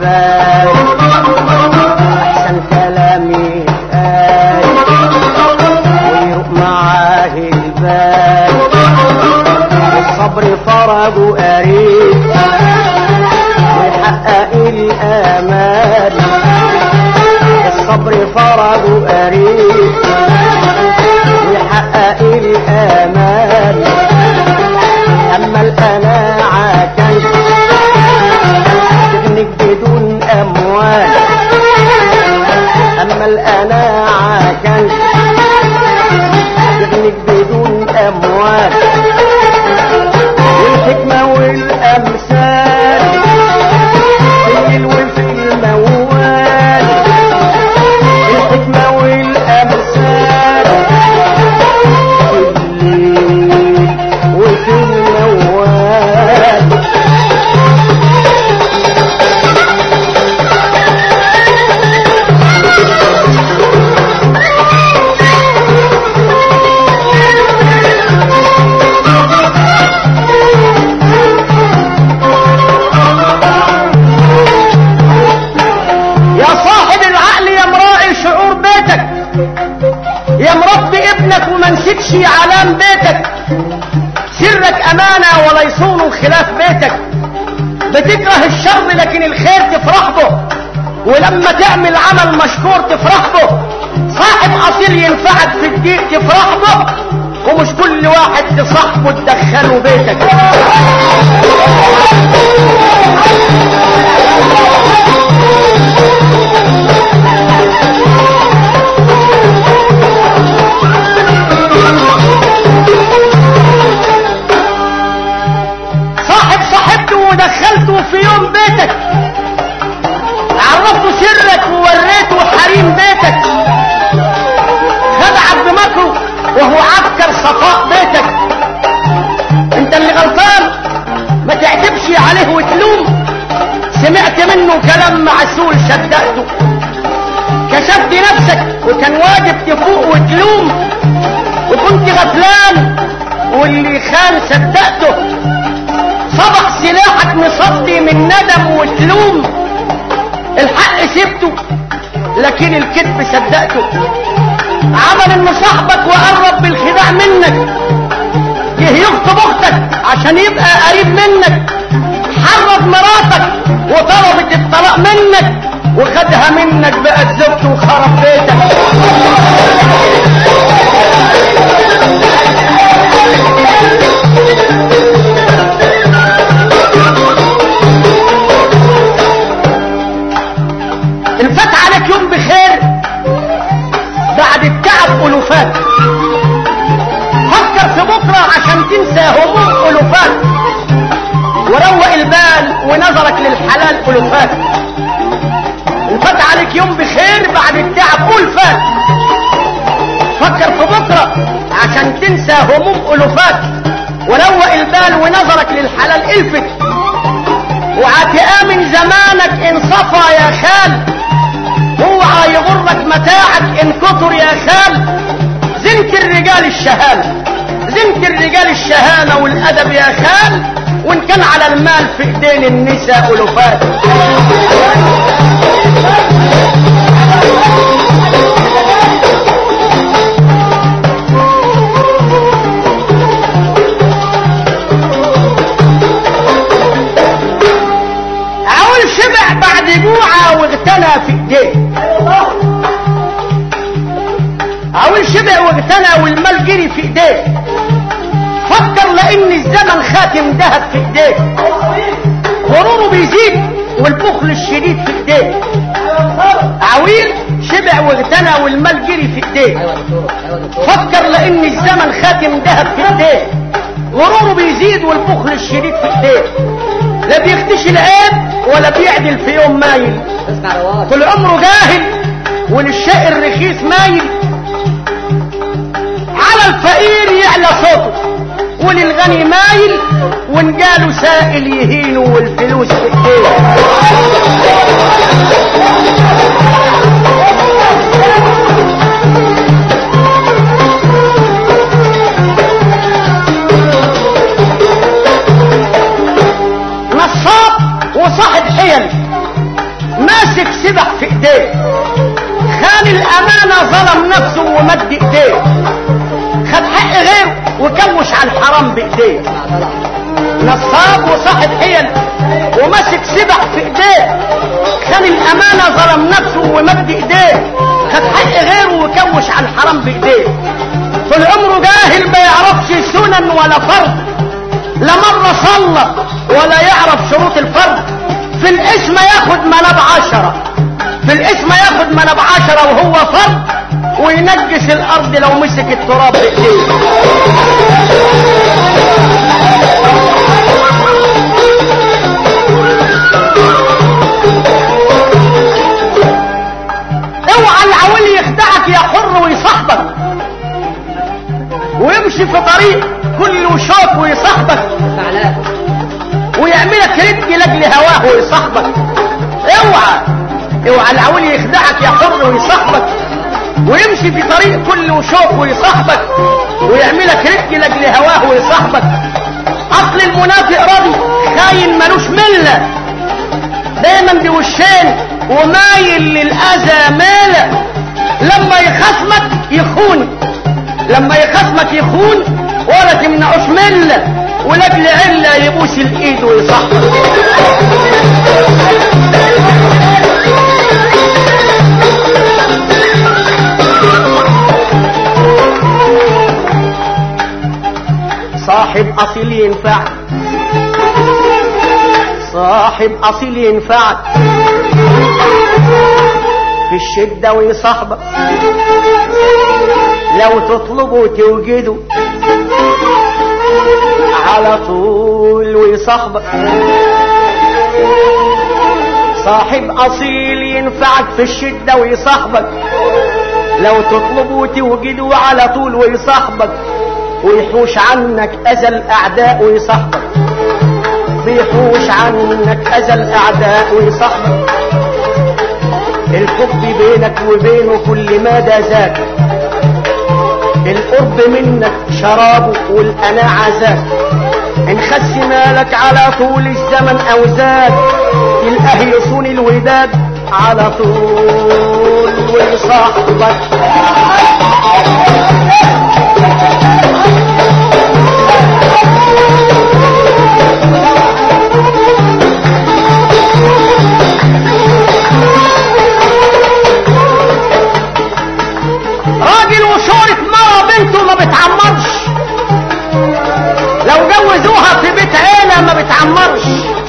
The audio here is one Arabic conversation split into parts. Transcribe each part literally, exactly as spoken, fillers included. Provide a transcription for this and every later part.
الحال احسن كلامي قال ويروق معاه البال الصبر فرجه قريب ويحقق الامال الصبر فرجه قريب ويحقق الامال اما القناعه كان تغنيك بدون اموال اما القناعه كان تغنيك بدون اموال والحكمه والامثال في الولف الموال الحكمه والامثال في الليل وفي الموال ومنسكش علام بيتك سرك امانة ولا يصون خلاف بيتك بتكره الشر لكن الخير تفرح به ولما تعمل عمل مشكور تفرح به صاحب اصيل ينفعك في الضيق تفرح به ومش كل واحد تصاحبه تدخله بيتك ودخلته في يوم بيتك عرفته سرك ووريته حريم بيتك خدعك بمكره وهو عكر صفاء بيتك انت اللي غلطان ما تعتبش عليه وتلوم سمعت منه كلام معسول صدقته كشفت نفسك وكان واجب تفوق وتلوم وكنت غفلان واللي خان صدقته صبح سلاحك مصدي من ندم وتلوم الحق سبته لكن الكذب صدقته عمل انه صاحبك وقرب بالخداع منك جه يخطب اختك عشان يبقى قريب منك حرض مراتك وطلبت الطلاق منك وخدها منك بقت زوجته وخرب بيتك انفت عليك يوم بخير بعد التعب ألوفات فكر في بكرة عشان تنسى هموم ألوفات وروق البال ونظرك للحلال ألوفات انفت عليك يوم بخير بعد التعب ألوفات فكر في بكرة عشان تنسى هموم ألوفات وروق البال ونظرك للحلال الفت وعتآمن زمانك انصفى يا خال اوعى يغرك متاعك ان كتر يا خال زنت الرجال الشهامة زنت الرجال الشهامة والادب يا خال وان كان على المال في ايدين النساء ألوفات عاول شبع بعد جوعة واغتنى في ايديه عاول شبع واغتنى والمال جري في ايديه فكر لان الزمن خاتم ذهب في ايديه غروره بيزيد والبخل الشديد في ايديه عويل شبع واغتنى والمال جري في ايديه فكر لان الزمن خاتم ذهب في ايديه غروره بيزيد والبخل الشديد في ايديه لا بيختشي العيب ولا بيعدل في يوم مايل طول عمره جاهل وللشيء الرخيص مايل على الفقير يعلى صوته وللغني مايل وان جاله سائل يهينه والفلوس في ايديه نصاب وصاحب حيل ايديه، خان الامانة ظلم نفسه ومد ايديه، خد حق غيره وكوش على الحرام بايديه، نصاب وصاحب حيل ومسك سبع في ايديه، خان الامانة ظلم نفسه ومد ايديه، خد حق غيره وكوش على الحرام بايديه، طول عمره جاهل ما يعرفش سنن ولا فرض، لا مرة صلى ولا يعرف شروط الفرض، في الاسم ياخد مناب عشرة، في الاسم ياخد مناب عشرة وهو فرض، وينجس الارض لو مسك التراب بايديه. اوعى العويل يخدعك يا حر ويصاحبك، ويمشي في طريق كله شوك ويصاحبك، ويعملك رجل لاجل هواه ويصاحبك. اوعى اوعى العويل يخدعك يا حر ويصاحبك، ويمشي في طريق كله شوك ويصاحبك، ويعملك رجل لاجل هواه ويصاحبك. اصل المنافق راضي خاين ملوش مله، دايما دي وشين ومايل للاذى ماله، لما يخصمك يخون، لما يخصمك يخون ولا تمنعوش مله، ولاجل عله يبوس الايد ويصاحبك. صاحب اصيل ينفعك، صاحب اصيل ينفعك في الشدة ويصاحبك، لو تطلبه توجده على طول ويصاحبك. صاحب اصيل ينفعك في الشدة ويصاحبك، لو تطلبه توجده على طول ويصاحبك، ويحوش عنك اذى الاعداء ويصاحبك، بيحوش عنك اذى الاعداء ويصاحبك. الحب بينك وبينه كل مدى زاد، القرب منك شرابه والقناعة زاد، ان خس مالك على طول الزمن او زاد، تلقاه يصون الوداد على طول ويصاحبك. راجل وشورة مرة بنته ما بتعمرش، لو جوزوها في بيت عيلة ما بتعمرش،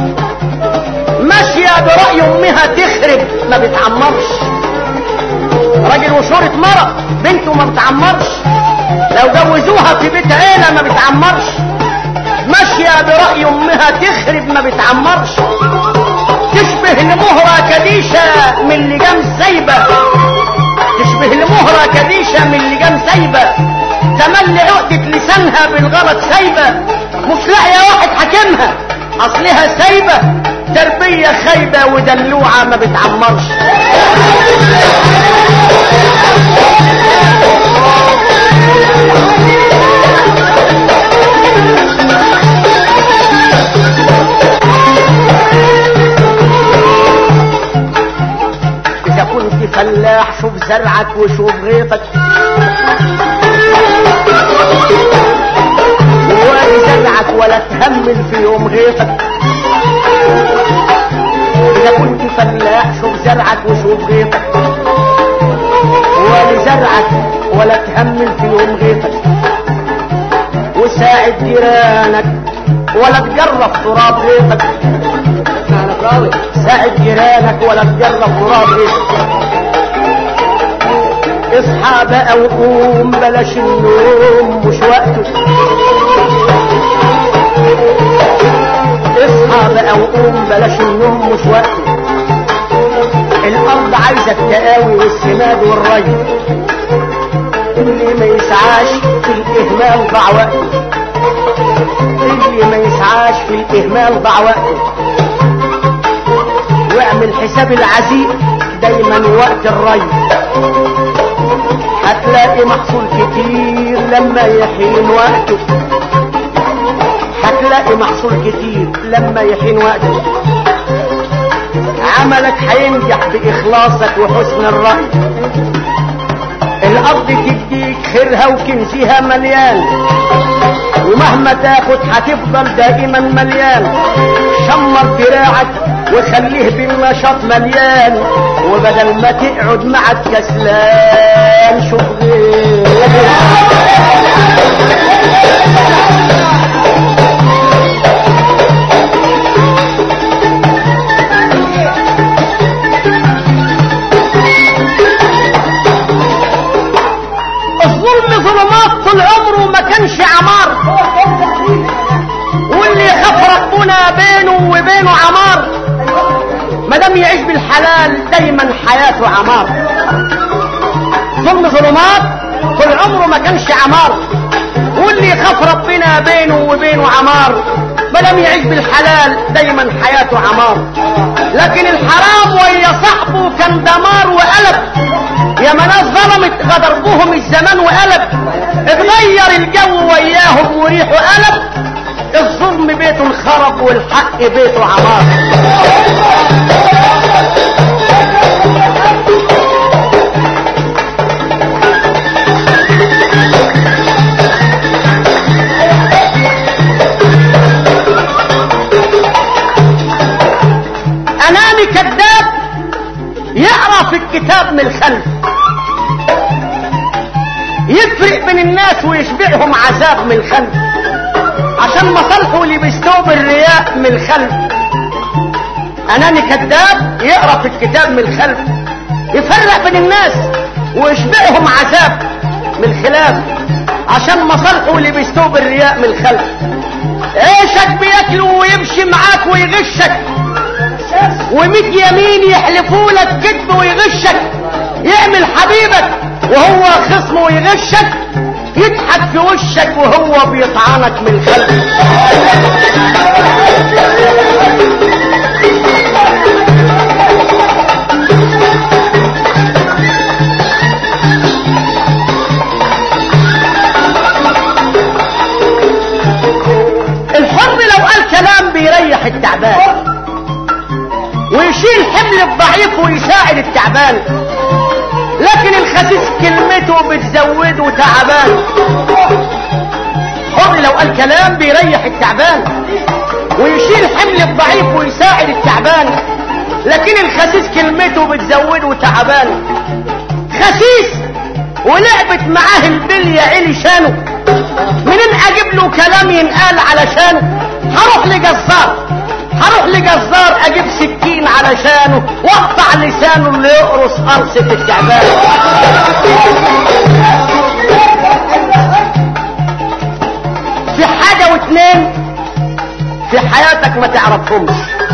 ماشية برأي امها تخرب ما بتعمرش. راجل وشورة مرة بنته ما بتعمرش، لو جوزوها في بيت عيلة ما بتعمرش، ماشية برأي امها تخرب ما بتعمرش. تشبه لمهرة كديشة من لجام سايبة، تشبه لمهرة كديشة من لجام سايبة، تملي عقدة لسانها بالغلط سايبة، مش لاقية واحد حاكمها اصلها سايبة، تربية خايبة ودلوعة ما بتعمرش. اذا كنت فلاح شوف زرعك وشوف غيطك، وادي زرعك ولا تهمل في يوم غيطك. اذا كنت فلاح شوف زرعك وشوف غيطك، وادي زرعك ولا تهمل في يوم غيطك. وساعد جيرانك ولا تجرب تراب غيطك، ساعد جيرانك ولا تجرب تراب غيطك. اصحى بقى وقوم بلاش النوم مش وقته، اصحى بقى وقوم بلاش النوم مش وقته. الارض عايزه التقاوي والسماد والري، اللي ما يسعاش في الاهمال ضاع وقته، اللي ما يسعاش في الاهمال ضاع وقته. واعمل حساب العزيء دايما وقت الري، هتلاقي محصول كتير لما يحين وقته، هتلاقي محصول كتير لما يحين وقته. عملك هينجح بإخلاصك وحسن الرأي. الأرض تديك خيرها وكنزها مليان، ومهما تاخد هتفضل دائما مليان. شمر دراعك وخليه بالنشاط مليان، وبدل ما تقعد معك كسلان شوف غير. الظلم ظلمات طول عمره ما كانش عمار، واللي يخاف ربنا بينه وبينه عمار. ما دام يعيش بالحلال دايما حياته عمار. ظلم ظلمات طول عمره ما كانش عمار، واللي يخاف ربنا بينه وبينه عمار. ما دام يعيش بالحلال دايما حياته عمار. لكن الحرام ويا صاحبه كان دمار وقلب. يا ناس ظلمت غدر بهم الزمان وقلب. اتغير الجو وياهم وريحه قلب. الظلم بيته انخرب والحق بيته عمار. اناني كذاب يقرا في الكتاب من الخلف، يفرق بين الناس ويشبعهم عذاب من الخلف، عشان مصالحه اللي بيستوب الرياء من الخلف. اناني كذاب يقرا في الكتاب من الخلف، يفرق بين الناس ويشبعهم عذاب من الخلاف، عشان مصالحه اللي بيستوب الرياء من الخلف. عيشك بياكله ويمشي معاك ويغشك، وميت يمين يحلفوا لك كذب ويغشك. يعمل حبيبك وهو خصمه ويغشك، يضحك في وشك وهو بيطعنك من الخلف. الحر لو قال كلام بيريح التعبان، ويشيل حمل الضعيف ويساعد التعبان. لكن الخسيس كلمته بتزوده تعبان. حر لو قال كلام بيريح التعبان، ويشيل حمل الضعيف ويساعد التعبان. لكن الخسيس كلمته بتزوده تعبان. خسيس ولعبت معاه البلية عيلي شانه، منين اجيب له كلام ينقال علشانه؟ هروح لجزار، هروح لجزار اجيب سكين علشانه، واقطع لسانه اللي يقرص قرصة التعبان. في حاجة واتنين في حياتك ما تعرفهمش،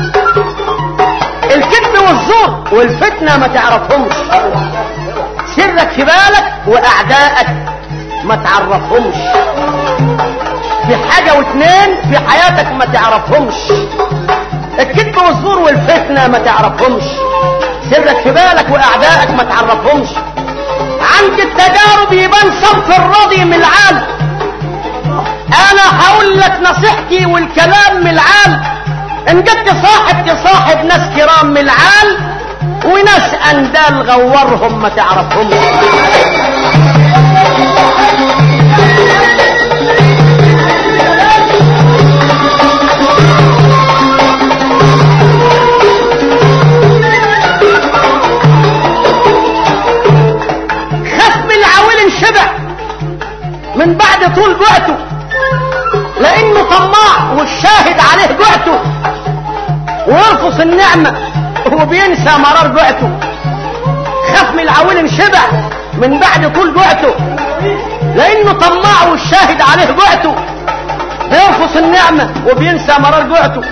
الكذب والزور والفتنة ما تعرفهمش. سرك في بالك واعدائك ما تعرفهمش. في حاجة واتنين في حياتك ما تعرفهمش، الكذب والزور والفتنة ما تعرفهمش. سرك في بالك واعدائك ما تعرفهمش. عند التجارب يبان صنف الراضي من العال. انا هقول لك نصيحتي والكلام من العال، ان جدت صاحب تصاحب ناس كرام من العال، وناس اندال غورهم ما تعرفهمش. من بعد طول جوعته، لانه طماع والشاهد عليه جوعته، ويرفض النعمة وبينسى مرار جوعته. خاف من العويل انشبع من بعد طول جوعته، لانه طماع والشاهد عليه جوعته، بيرفض النعمة وبينسى مرار جوعته.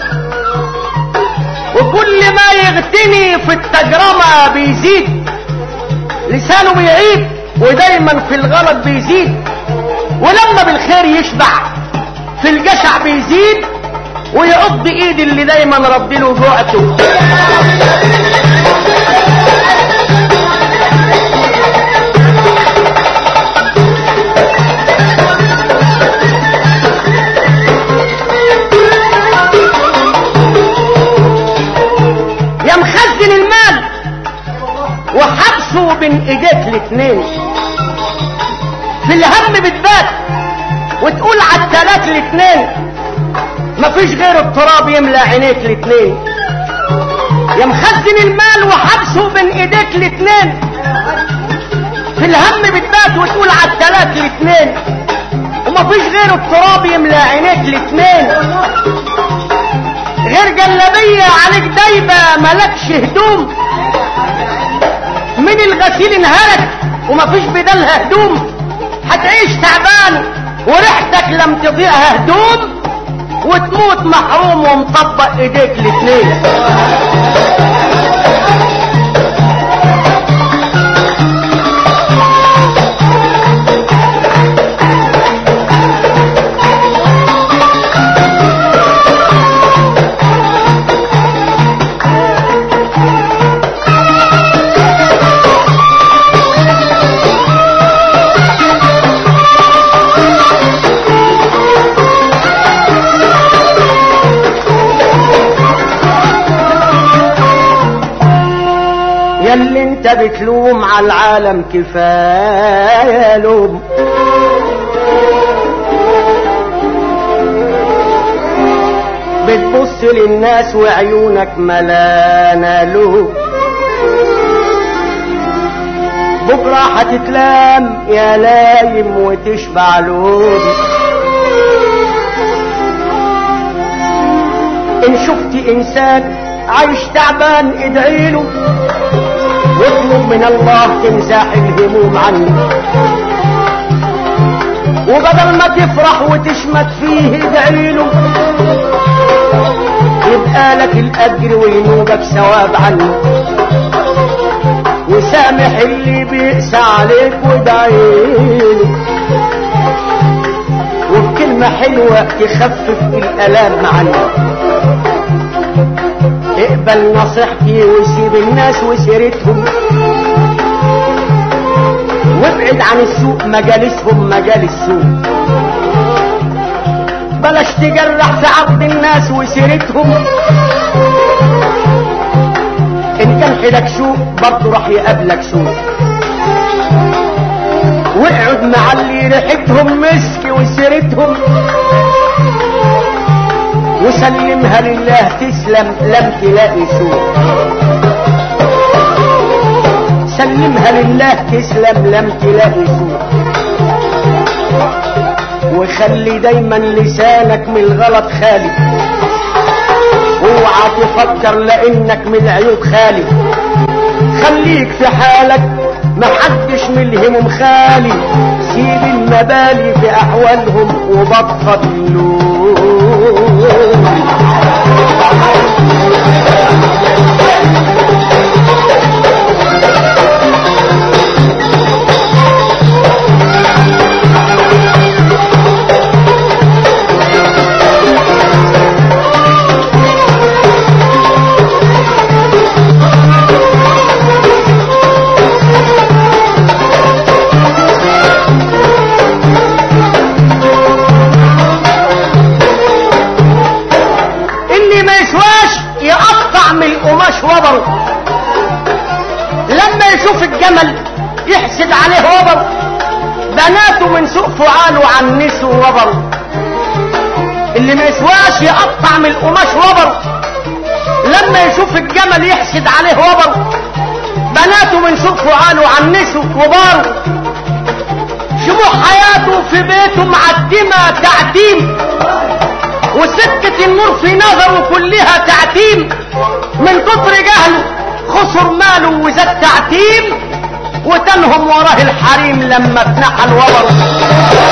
وكل ما يغتني في التجرمة بيزيد، لسانه بيعيب ودايما في الغلط بيزيد. ولما بالخير يشبع في الجشع بيزيد، ويعض ايد اللي دايما ربله جوعته. يا مخزن وحبسه بين ايديك الاتنين. في الهم بتبات وتقول عالتلات الاتنين، مفيش غير التراب يملى عينيك الاتنين. يا مخزن المال وحبسه بين ايديك الاتنين، في الهم بتبات وتقول عالتلات الاتنين، ومفيش غير التراب يملى عينيك الاتنين. غير جلابية عليك دايبة ملكش هدوم، من الغسيل انهرت ومفيش بدالها هدوم. هتعيش تعبان وريحتك لم تضيعها هدوم، وتموت محروم ومطبق ايديك الاتنين. ياللي انت بتلوم على العالم كفاية لوم، بتبص للناس وعيونك ملانة لوم. بكرة هتتلام يا لايم وتشبع لوم. ان شفت انسان عايش تعبان ادعيله، واطلب من الله تمسح الهموم عنه. وبدل ما تفرح وتشمت فيه ادعيله، يبقى لك الاجر وينوبك ثواب عنه. وسامح اللي بيقسى عليك وادعيله، وبكلمة حلوة تخفف الالام عنه. اقبل نصيحتي وسيب الناس وسيرتهم، وابعد عن السوق مجالسهم مجال السوق. بلاش تجرح في عرض الناس وسيرتهم، ان كان حيلك سوق برضه راح يقابلك سوق. واقعد مع اللي ريحتهم مسك وسيرتهم، وسلمها لله تسلم لم تلاقي سوء. سلمها لله تسلم لم تلاقي سوء. وخلي دايما لسانك من الغلط خالي، اوعى تفكر لانك من العيوب خالي. خليك في حالك محدش من الهموم خالي. سيب المبالي في احوالهم وبطل اللوم. وبر لما يشوف الجمل يحسد عليه وبر. بناته من سوء فعاله عنسوا وبر. اللي ما يسواش يقطع من القماش وبر. لما يشوف الجمل يحسد عليه وبر. بناته من سوء فعاله عنسوا وبر. شموع حياته في بيته معدمة تعتيم، وسكة النور في نظره كلها تعتيم. من كتر جهله خسر ماله وزاد تعتيم، وتنهم وراه الحريم لما اتنحى الوبر.